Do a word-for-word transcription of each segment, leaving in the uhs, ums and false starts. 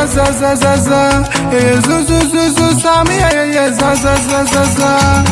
za za za za za. Eh zu zu zu zu sami yeah yeah za za za za za.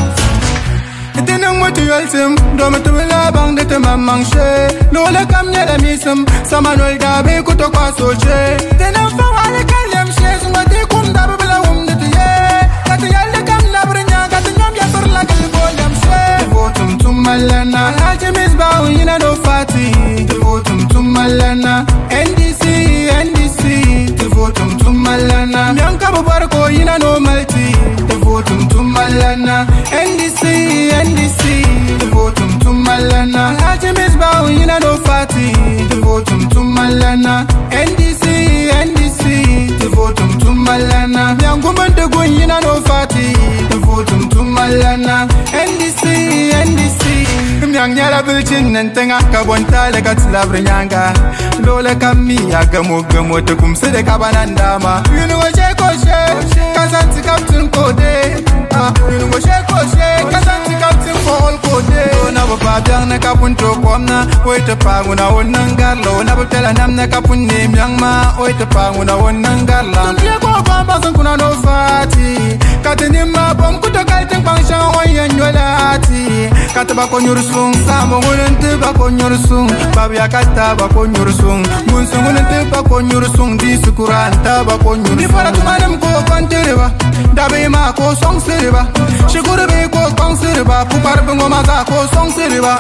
Tenang mo tu yalsim, do mo tu la bang de te mamang she. Lo le kam nya la misam, samanol da be ku to kwa so che. Tenang fa wale kalem she, zuma de kum da bla um de ye. Ka te yal kam na brnya, ka te nyam ya fer la gal bolam she. Votum tum malana, haje mis ba ina do fati. Votum tum malana, N D C N D C. Votum tum malana, nyanka bo barko ina no malti. Votum tum malana, N D C N D C. Votum tum malana, haje mis ba ina do fati. Votum tum malana, N D C N D C. Votum tum malana, nyangu mande go ina no fati. Votum tum malana, N D C N D C. Myang nyala bilchin nentenga kabonta le katla brinyanga. Lola kami agamo gamo te kumse de kabanandama. You know she ko she, kazanti captain kode. Ah, you know she ko she, kazanti captain for all kode. Na baba byang na kapun to komna, oi te panguna onangarlo. Na butela nam na kapun ne myang ma, oi te panguna onangarla. Tumpiye ko bamba sankuna no fati. Katenima bom kuto kalten pangshan oyen yolati. Kataba ko nyursung, samo ngunente ba ko nyursung. Babya kataba ko nyursung, munsu ngunente ba ko nyursung. Di sukuranta ba ko nyursung. Di para tumadem ko kwantereba, dabe ma ko song sereba. Shigure be ko kong sereba, pupar bengo maza ko song sereba.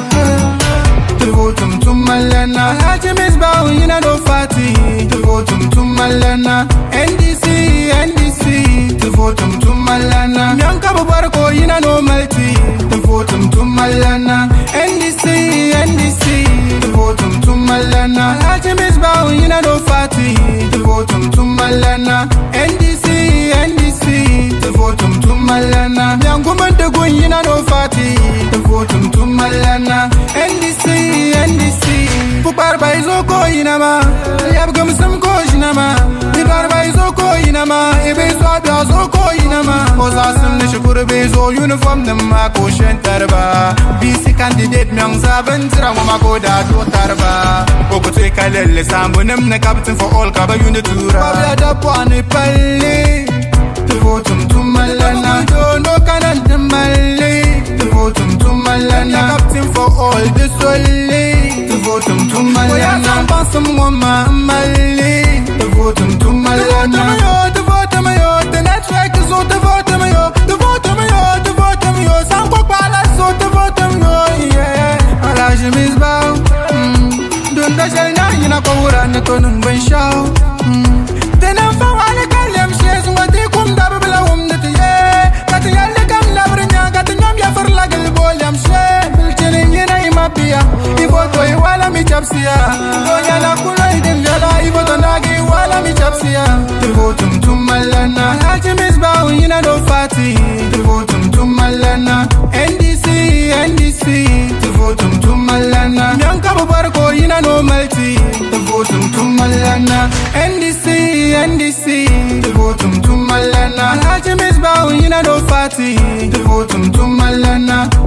Votum tum malana, haje mis ba ina do fati. Votum tum malana, N D C N D C. Votum tum malana, nyanka bo barko ina no malti. Votum tum malana, N D C N D C. Votum tum malana, haje mis ba ina do fati. Votum tum malana, N D C N D C. Votum tum malana, nyangu mande go ina no fati. Votum tum malana, N D C N D C. Pupar baizo ko inama, yab gum sam ko jinama. Pupar baizo ko inama, ebe so abazo ko inama. Oza sim ne shukuru bezo uniform nem ma ko shentarba. B C candidate myang zaben tira mo ma ko da do tarba. Oko te kalele sambu nem ne captain for all kaba yune tura. Babya da pwane palle. Votum tum malana, do no kanan malle. Votum tum malana, captain for all the solely. Votum tum malana, pansam wama malle. Votum tum malana, the votum yo, the network is all the votum yo, the votum yo, the votum yo, sanko pala so the votum yo, yeah. Alaje mis bao, don't da shayna ina ko wura na to nun ban shaw. Tenan fa wale kalem shes ngati kum da bla um de ye, kat yalle kam na brnya kat nyam ya fer la gal bolam she, bilchene ina imapia, ivoto i wala mi chapsia, donya na kuno idem jala ivoto nagi wala mi chapsia. Votum tum malana, haje mis ba ina do fati. Votum tum malana, N D C N D C. Votum tum malana, nyanka bo barko ina no malti. Votum tum malana, N D C N D C. Votum tum malana, haje mis ba ina do fati. Votum tum malana.